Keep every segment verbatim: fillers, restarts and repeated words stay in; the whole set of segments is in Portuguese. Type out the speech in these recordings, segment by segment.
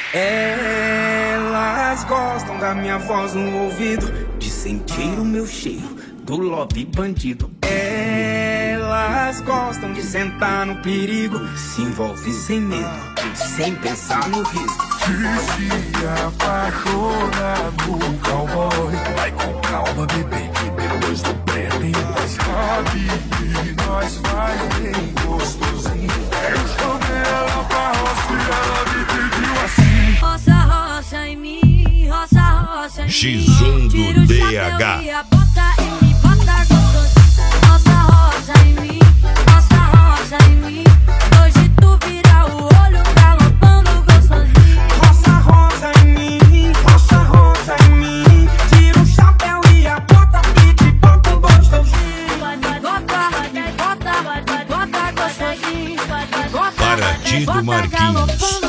Elas gostam da minha voz no ouvido, de sentir o meu cheiro do love bandido. Elas gostam de sentar no perigo, se envolve sem medo, sem pensar no risco. De se apaixonar no cowboy. Vai com calma, bebê, que depois do pré tem mais. Sabe que nós faz bem gostosinho. Eu chamei ela pra roça e ela me pediu assim: roça, roça em mim, roça, roça em mim. X um do D H. E a bota e me bota gostosinho. Roça, roça em mim, roça, roça em mim. Hoje tu vira o olho galopando gostosinho. Roça, roça em mim, roça, roça em mim. Tira o chapéu e a bota e te bota gostosinho. Bota, bota, bota, bota gostosinho. Partido Marquinhos.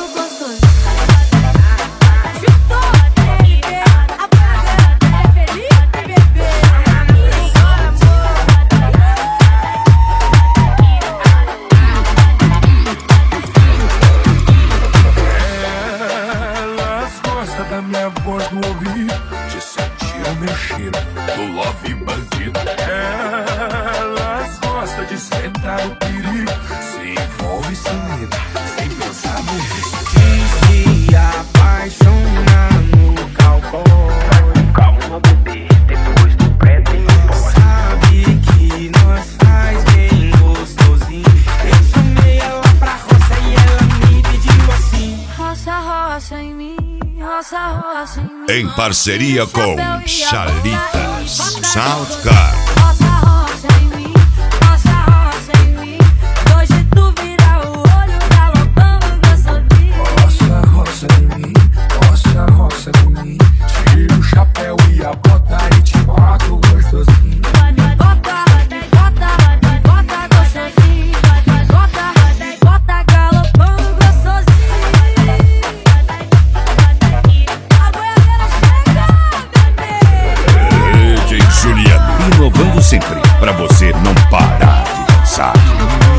Da minha voz no ouvido, de sentir o meu cheiro do love bandido. Elas gostam de sentar no perigo, se envolve sem medo, sem pensar no risco. De se apaixonar no cowboy. Calma, bebê, depois do pré tem mais. Sabe que nós faz bem gostosinho. Eu chamei ela pra roça e ela me pediu assim: roça, roça em mim. Roça, roça em mim. Em parceria com Chalitas Soundcar. Roça, roça em mim, roça, roça em mim. Hoje tu vira o olho galopando gostosinho. Roça, roça em mim, roça, roça em mim. Tira o chapéu e a bota e te boto gostosinho. Bota, bota, bota gostosinho. Bota, bota galopando gostosinho. D J Juliano, inovando sempre pra você não parar de dançar.